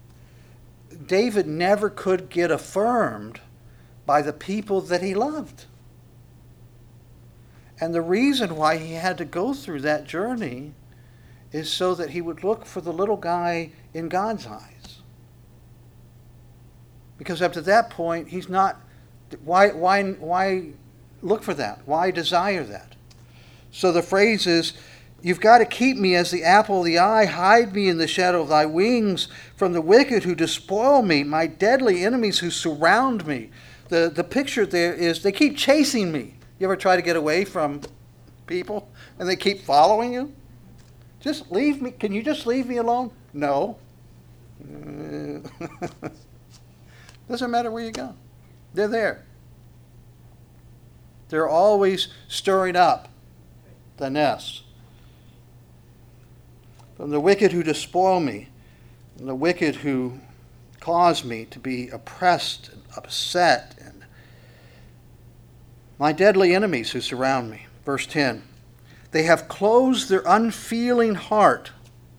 David never could get affirmed by the people that he loved. And the reason why he had to go through that journey is so that he would look for the little guy in God's eyes. Because up to that point, he's not, why, why, why look for that? Why desire that? So the phrase is, you've got to keep me as the apple of the eye, hide me in the shadow of thy wings from the wicked who despoil me, my deadly enemies who surround me. The, the picture there is they keep chasing me. You ever try to get away from people and they keep following you? Just leave me. Can you just leave me alone? No. Doesn't matter where you go. They're there. They're always stirring up the nest. From the wicked who despoil me, and the wicked who cause me to be oppressed and upset, and my deadly enemies who surround me. Verse ten, they have closed their unfeeling heart.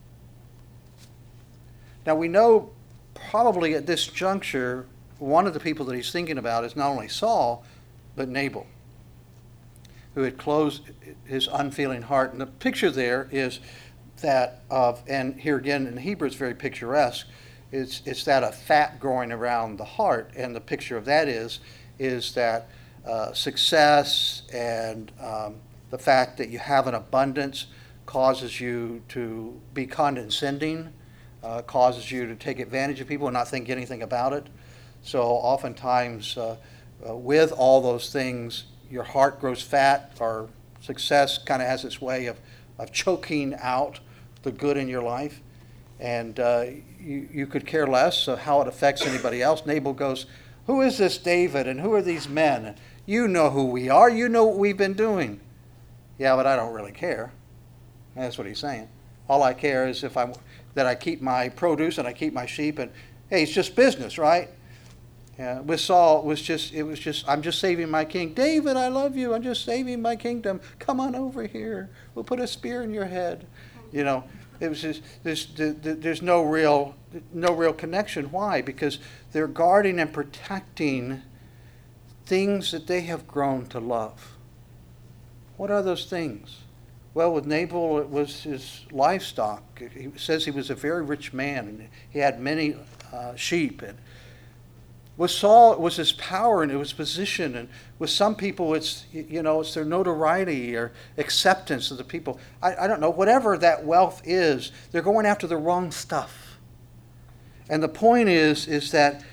Now we know probably at this juncture, one of the people that he's thinking about is not only Saul, but Nabal, who had closed his unfeeling heart. And the picture there is that of, and here again in Hebrew it's very picturesque, it's, it's that of fat growing around the heart. And the picture of that is, is that uh, success and um, the fact that you have an abundance causes you to be condescending, uh, causes you to take advantage of people and not think anything about it. So oftentimes uh, uh, with all those things, your heart grows fat, or success kind of has its way of, of choking out the good in your life. And uh, you, you could care less of how it affects anybody else. Nabal goes, who is this David and who are these men? You know who we are. You know what we've been doing. Yeah, but I don't really care. That's what he's saying. All I care is if I that I keep my produce and I keep my sheep, and hey, it's just business, right? Yeah, with Saul, it was just, it was just, I'm just saving my king. David, I love you. I'm just saving my kingdom. Come on over here. We'll put a spear in your head. You know, it was just, there's, there's no real, no real connection. Why? Because they're guarding and protecting things that they have grown to love. What are those things? Well, with Nabal, it was his livestock. He says he was a very rich man, and he had many uh, sheep. And with Saul, it was his power and it was position. And with some people, it's, you know, it's their notoriety or acceptance of the people. I, I don't know. Whatever that wealth is, they're going after the wrong stuff. And the point is, is that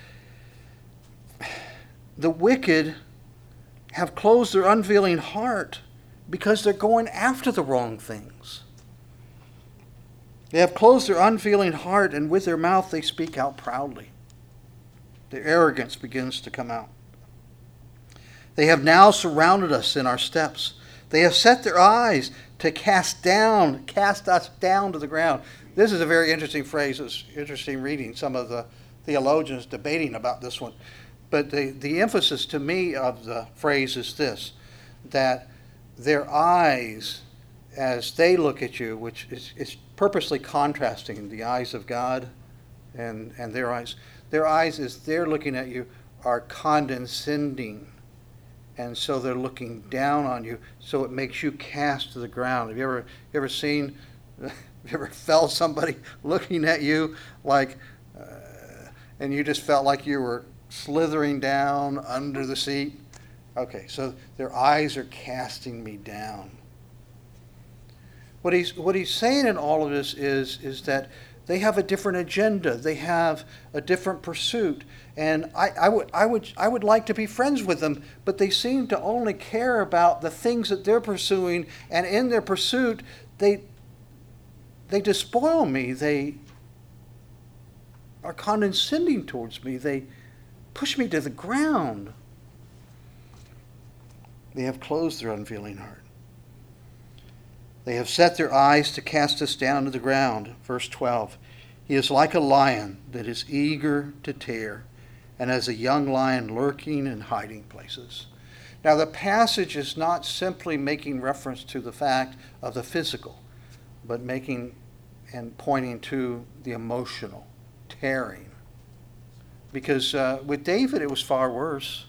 the wicked have closed their unfeeling heart because they're going after the wrong things. They have closed their unfeeling heart, and with their mouth they speak out proudly. Their arrogance begins to come out. They have now surrounded us in our steps. They have set their eyes to cast down, cast us down to the ground. This is a very interesting phrase. It's interesting reading some of the theologians debating about this one. But the, the emphasis to me of the phrase is this, that their eyes, as they look at you, which is, is purposely contrasting the eyes of God and, and their eyes, their eyes as they're looking at you are condescending. And so they're looking down on you, so it makes you cast to the ground. Have you ever, you ever seen, have you ever felt somebody looking at you like, uh, and you just felt like you were slithering down under the seat? Okay, so their eyes are casting me down. What he's, what he's saying in all of this is, is that they have a different agenda. They have a different pursuit. And I, I, would, I, would, I would like to be friends with them, but they seem to only care about the things that they're pursuing. And in their pursuit, they, they despoil me. They are condescending towards me. They push me to the ground. They have closed their unfeeling heart. They have set their eyes to cast us down to the ground. Verse twelve. He is like a lion that is eager to tear, and as a young lion lurking in hiding places. Now the passage is not simply making reference to the fact of the physical, but making and pointing to the emotional, tearing. Because uh, with David it was far worse.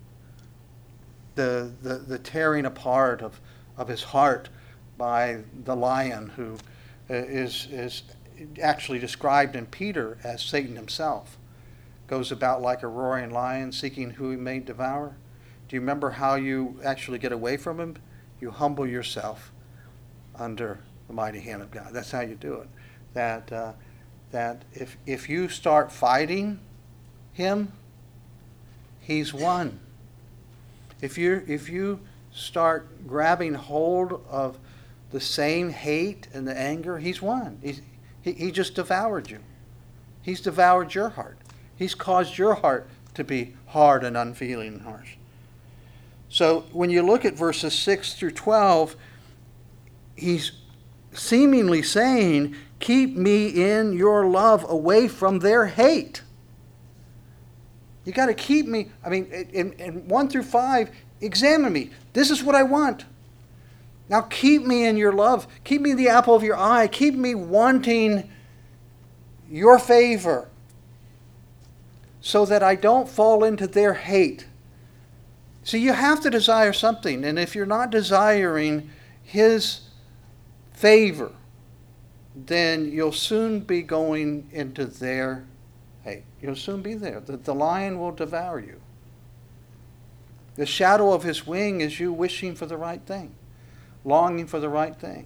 The, the, the tearing apart of, of his heart by the lion, who is, is actually described in Peter as Satan himself, goes about like a roaring lion seeking who he may devour. Do you remember how you actually get away from him? You humble yourself under the mighty hand of God. That's how you do it. That, uh, that if, if you start fighting him, he's won. If you if you start grabbing hold of the same hate and the anger, he's won. He's, he he just devoured you. He's devoured your heart. He's caused your heart to be hard and unfeeling and harsh. So when you look at verses six through twelve, he's seemingly saying, keep me in your love away from their hate. You got to keep me, I mean, in, in one through five, examine me. This is what I want. Now keep me in your love. Keep me in the apple of your eye. Keep me wanting your favor so that I don't fall into their hate. See, you have to desire something. And if you're not desiring his favor, then you'll soon be going into their hate. You'll soon be there. The, the lion will devour you. The shadow of his wing is you wishing for the right thing, longing for the right thing.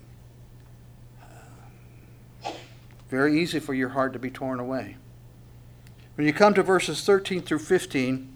Very easy for your heart to be torn away. When you come to verses thirteen through fifteen,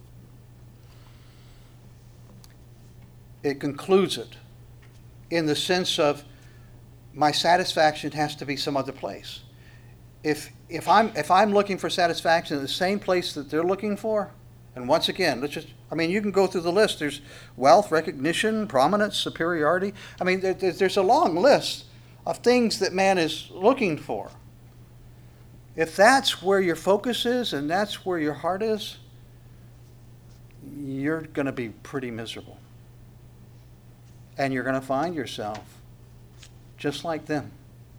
it concludes it in the sense of my satisfaction has to be some other place. If if I'm if I'm looking for satisfaction in the same place that they're looking for, and once again, let's just I mean, you can go through the list. There's wealth, recognition, prominence, superiority. I mean, there, there's a long list of things that man is looking for. If that's where your focus is and that's where your heart is, you're going to be pretty miserable. And you're going to find yourself just like them.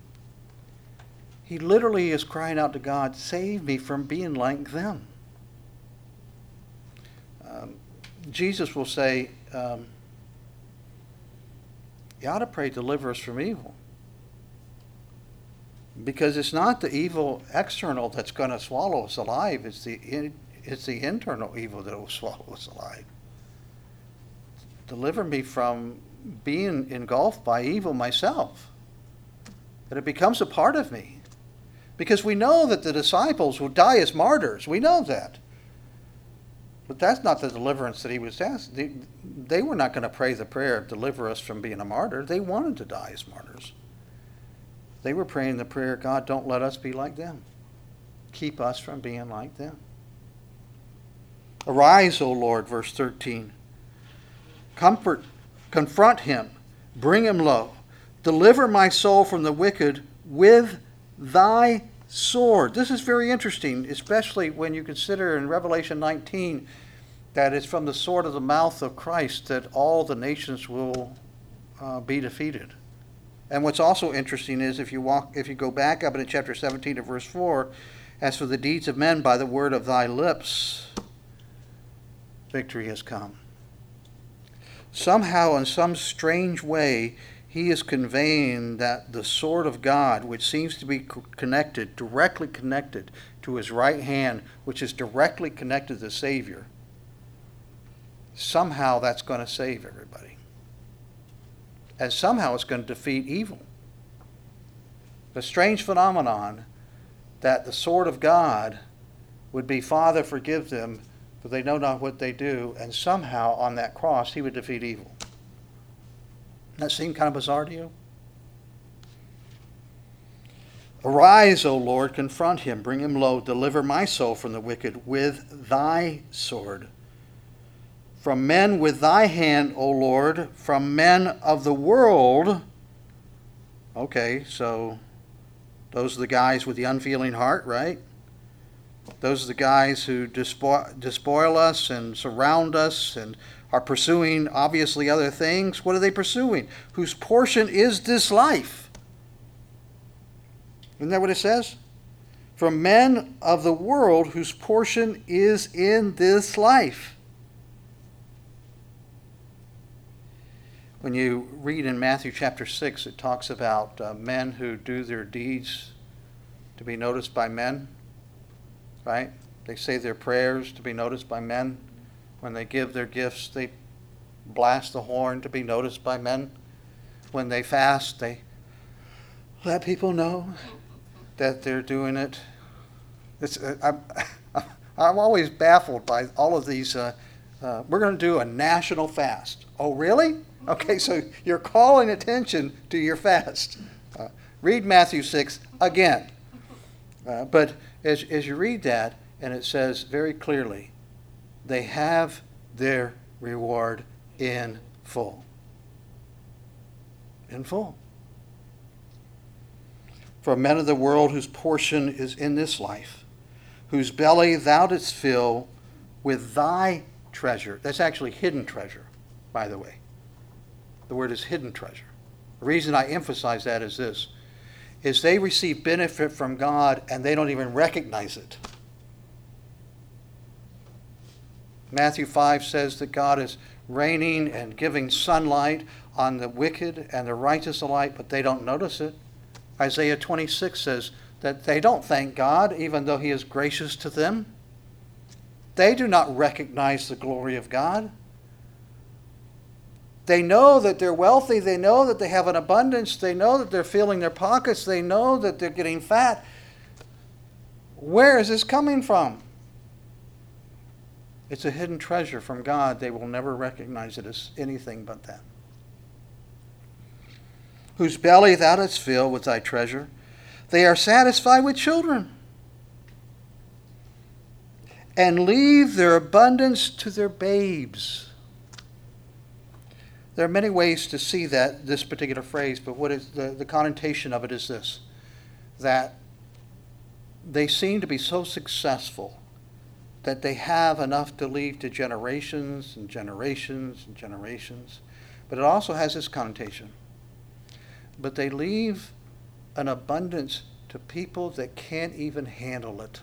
He literally is crying out to God, save me from being like them. Um, Jesus will say, um, you ought to pray, deliver us from evil. Because it's not the evil external that's going to swallow us alive. It's the, it's the internal evil that will swallow us alive. Deliver me from being engulfed by evil myself. That it becomes a part of me. Because we know that the disciples will die as martyrs. We know that. But that's not the deliverance that he was asked. They, they were not going to pray the prayer, deliver us from being a martyr. They wanted to die as martyrs. They were praying the prayer, God, don't let us be like them. Keep us from being like them. Arise, O Lord, verse thirteen. Comfort, confront him, bring him low. Deliver my soul from the wicked with thy sword. This is very interesting, especially when you consider in Revelation nineteen that it's from the sword of the mouth of Christ that all the nations will uh, be defeated. And what's also interesting is if you walk, if you go back up into chapter seventeen to verse four, as for the deeds of men by the word of thy lips, victory has come. Somehow, in some strange way, he is conveying that the sword of God, which seems to be connected, directly connected to his right hand, which is directly connected to the Savior, somehow that's going to save everybody. And somehow it's going to defeat evil. The strange phenomenon that the sword of God would be, Father, forgive them, for they know not what they do, and somehow on that cross he would defeat evil. Doesn't that seem kind of bizarre to you? Arise, O Lord, confront him, bring him low, deliver my soul from the wicked with thy sword. From men with thy hand, O Lord, from men of the world. Okay, so those are the guys with the unfeeling heart, right? Those are the guys who despoil, despoil us and surround us and are pursuing, obviously, other things. What are they pursuing? Whose portion is this life. Isn't that what it says? From men of the world whose portion is in this life. When you read in Matthew chapter six, it talks about uh, men who do their deeds to be noticed by men, right? They say their prayers to be noticed by men. When they give their gifts, they blast the horn to be noticed by men. When they fast, they let people know that they're doing it. It's, uh, I'm, I'm always baffled by all of these. Uh, uh, we're going to do a national fast. Oh, really? Okay, so you're calling attention to your fast. Uh, read Matthew six again. Uh, but As, as you read that, and it says very clearly, they have their reward in full. In full. For men of the world whose portion is in this life, whose belly thou didst fill with thy treasure. That's actually hidden treasure, by the way. The word is hidden treasure. The reason I emphasize that is this, is they receive benefit from God and they don't even recognize it. Matthew five says that God is raining and giving sunlight on the wicked and the righteous alike, but they don't notice it. Isaiah twenty-six says that they don't thank God even though he is gracious to them. They do not recognize the glory of God. They know that they're wealthy. They know that they have an abundance. They know that they're filling their pockets. They know that they're getting fat. Where is this coming from? It's a hidden treasure from God. They will never recognize it as anything but that. Whose belly thou didst fill with thy treasure. They are satisfied with children, and leave their abundance to their babes. There are many ways to see that, this particular phrase, but what is the, the connotation of it is this, that they seem to be so successful that they have enough to leave to generations and generations and generations. But it also has this connotation. But they leave an abundance to people that can't even handle it.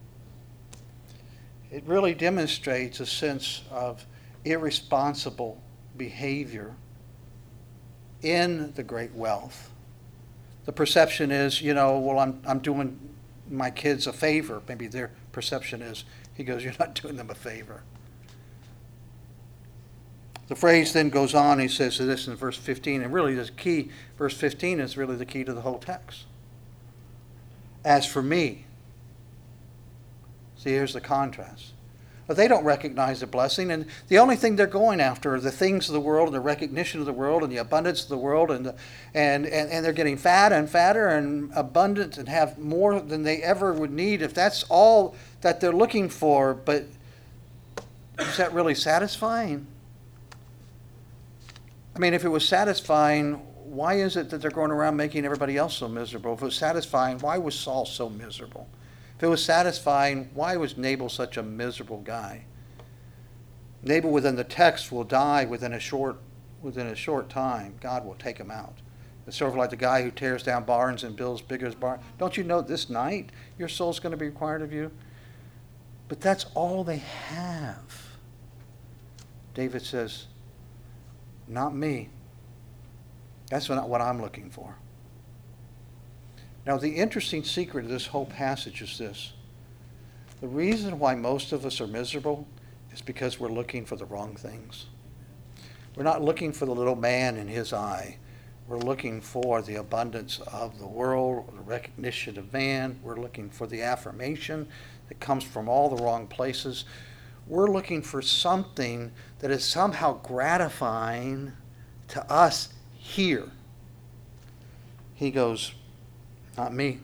It really demonstrates a sense of irresponsible behavior in the great wealth. The perception is, you know, well, I'm I'm doing my kids a favor. Maybe their perception is, he goes, you're not doing them a favor. The phrase then goes on, he says this in verse fifteen, and really the key, verse fifteen is really the key to the whole text. As for me, see, here's the contrast. But they don't recognize the blessing, and the only thing they're going after are the things of the world, and the recognition of the world, and the abundance of the world, and the, and, and, and they're getting fatter and fatter and abundant and have more than they ever would need if that's all that they're looking for. But is that really satisfying? I mean, if it was satisfying, why is it that they're going around making everybody else so miserable? If it was satisfying, why was Saul so miserable? If it was satisfying, why was Nabal such a miserable guy? Nabal within the text will die within a short within a short time. God will take him out. It's sort of like the guy who tears down barns and builds bigger barns. Don't you know this night your soul's going to be required of you? But that's all they have. David says, not me. That's not what I'm looking for. Now, the interesting secret of this whole passage is this. The reason why most of us are miserable is because we're looking for the wrong things. We're not looking for the little man in his eye. We're looking for the abundance of the world, the recognition of man. We're looking for the affirmation that comes from all the wrong places. We're looking for something that is somehow gratifying to us here. He goes, not me.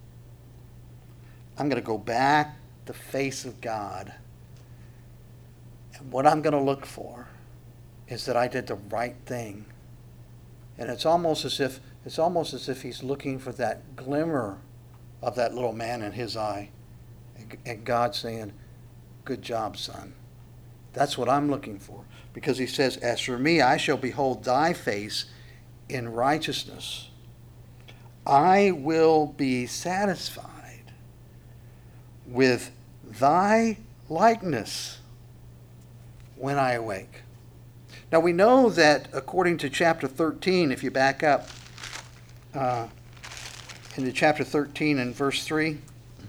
I'm going to go back the face of God. And what I'm going to look for is that I did the right thing. And it's almost as if it's almost as if he's looking for that glimmer of that little man in his eye. And God saying, good job, son. That's what I'm looking for. Because he says, as for me, I shall behold thy face in righteousness. I will be satisfied with thy likeness when I awake. Now we know that according to chapter thirteen, if you back up uh, into chapter thirteen and verse three,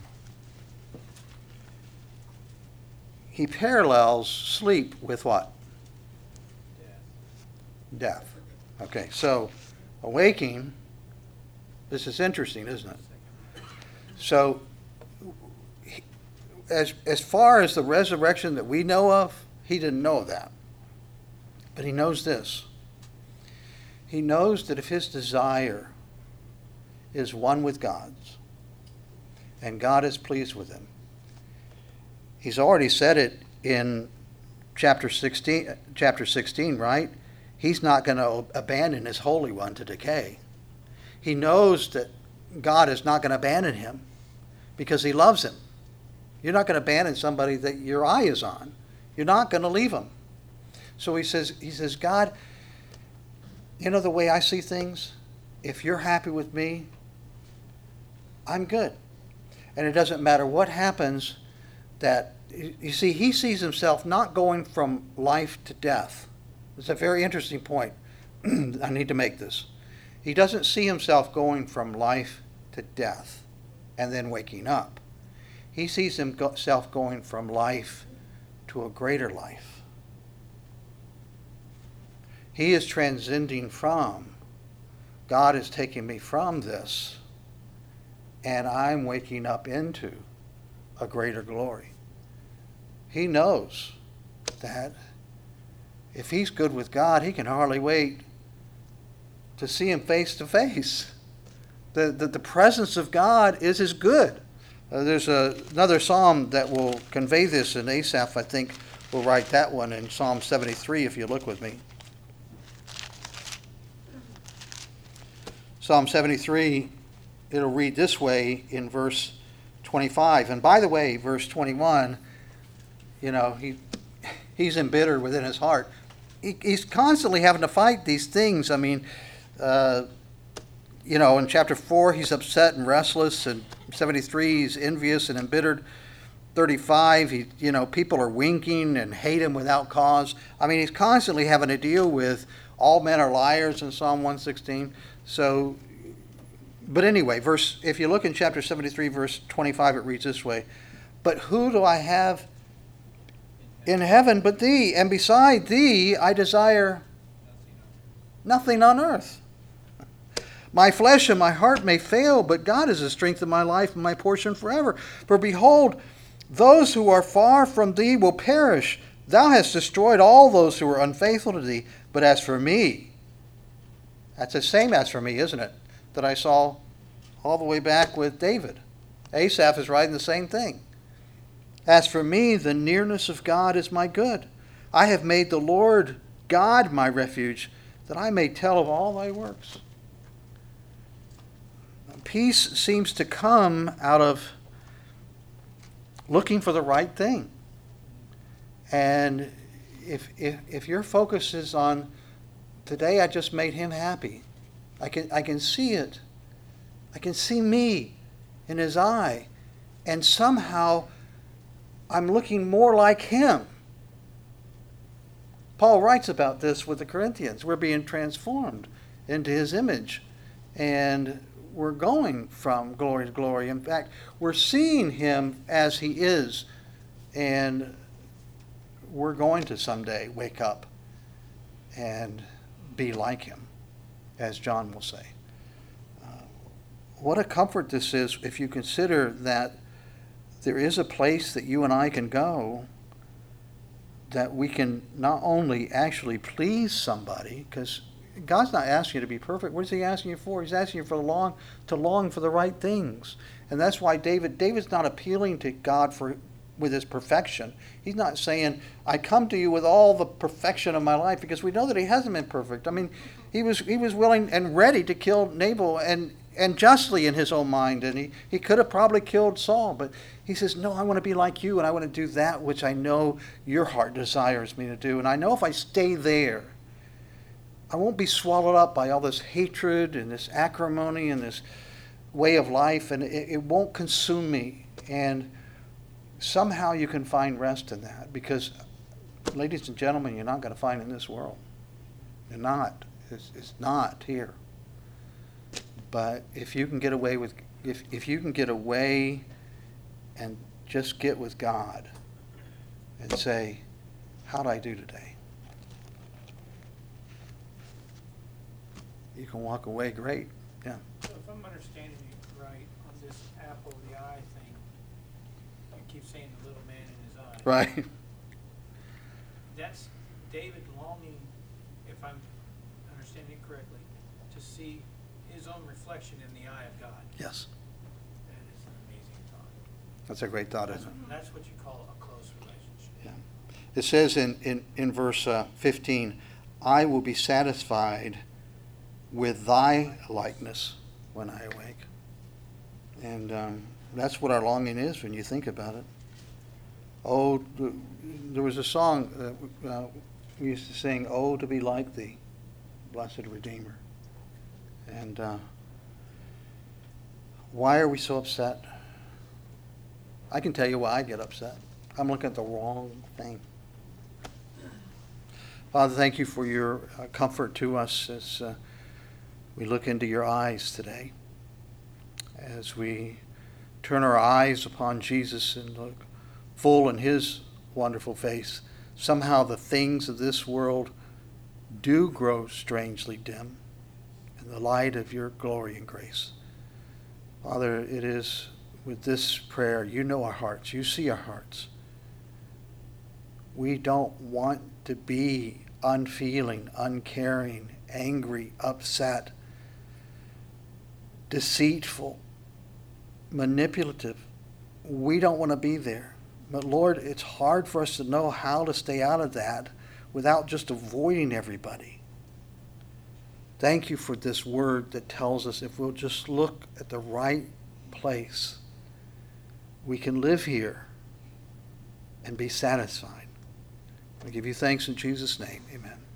he parallels sleep with what? Death. Death. Okay, so awaking, this is interesting, isn't it? So as as far as the resurrection that we know of, he didn't know that. But he knows this. He knows that if his desire is one with God's, and God is pleased with him. He's already said it in chapter sixteen, chapter sixteen, right? He's not going to abandon his Holy One to decay. He knows that God is not going to abandon him because he loves him. You're not going to abandon somebody that your eye is on. You're not going to leave him. So he says, he says, God, you know the way I see things? If you're happy with me, I'm good. And it doesn't matter what happens, that, you see, he sees himself not going from life to death. It's a very interesting point. I need to make this. He doesn't see himself going from life to death and then waking up. He sees himself going from life to a greater life. He is transcending from, God is taking me from this, and I'm waking up into a greater glory. He knows that if he's good with God, he can hardly wait to see him face to face. The, the, the presence of God is his good. Uh, there's a, another psalm that will convey this, and Asaph, I think, will write that one in Psalm seventy-three, if you look with me. Psalm seventy-three, it'll read this way in verse twenty-five. And by the way, verse twenty-one, you know, he he's embittered within his heart. He, he's constantly having to fight these things. I mean, uh, you know, in chapter four, he's upset and restless. And seventy-three, he's envious and embittered. thirty-five, he, you know, people are winking and hate him without cause. I mean, he's constantly having to deal with all men are liars in Psalm one sixteen. So, but anyway, verse, if you look in chapter seventy-three, verse twenty-five, it reads this way. But who do I have in heaven but thee? And beside thee I desire nothing on earth. My flesh and my heart may fail, but God is the strength of my life and my portion forever. For behold, those who are far from thee will perish. Thou hast destroyed all those who are unfaithful to thee. But as for me, that's the same as for me, isn't it? That I saw all the way back with David. Asaph is writing the same thing. As for me, the nearness of God is my good. I have made the Lord God my refuge, that I may tell of all thy works. Peace seems to come out of looking for the right thing. And if if, if your focus is on, today I just made him happy, I can I can see it. I can see me in his eye. And somehow I'm looking more like him. Paul writes about this with the Corinthians. We're being transformed into his image. And we're going from glory to glory. In fact, we're seeing him as he is. And we're going to someday wake up and be like him, as John will say. Uh, what a comfort this is if you consider that there is a place that you and I can go that we can not only actually please somebody, because God's not asking you to be perfect. What is he asking you for? He's asking you for long, to long for the right things. And that's why David, David's not appealing to God for with his perfection. He's not saying, I come to you with all the perfection of my life, because we know that he hasn't been perfect. I mean, he was he was willing and ready to kill Nabal, and, and justly in his own mind, and he, he could have probably killed Saul, but he says, no, I want to be like you, and I want to do that which I know your heart desires me to do. And I know if I stay there, I won't be swallowed up by all this hatred and this acrimony and this way of life, and it, it won't consume me. And somehow you can find rest in that, because, ladies and gentlemen, you're not going to find it in this world. You're not. It's, it's not here. But if you can get away with, if if you can get away and just get with God and say, how'd I do today? You can walk away great. Yeah. So if I'm understanding you right on this apple of the eye thing, you keep saying the little man in his eye. Right. That's David longing, if I'm understanding it correctly, to see his own reflection in the eye of God. Yes. That is an amazing That's a great thought, That's, isn't it? that's what you call a close relationship. Yeah. It says in, in, in verse uh, fifteen, I will be satisfied with thy likeness when I awake. And um, that's what our longing is when you think about it. Oh, th- there was a song that uh, we used to sing, Oh, to be like thee, blessed Redeemer. And uh, why are we so upset? I can tell you why I get upset. I'm looking at the wrong thing. Father, thank you for your uh, comfort to us as uh, we look into your eyes today. As we turn our eyes upon Jesus and look full in his wonderful face, somehow the things of this world do grow strangely dim in the light of your glory and grace. Father, it is with this prayer, you know our hearts, you see our hearts. We don't want to be unfeeling, uncaring, angry, upset, deceitful, manipulative. We don't want to be there. But Lord, it's hard for us to know how to stay out of that without just avoiding everybody. Thank you for this word that tells us if we'll just look at the right place, we can live here and be satisfied. I give you thanks in Jesus' name. Amen.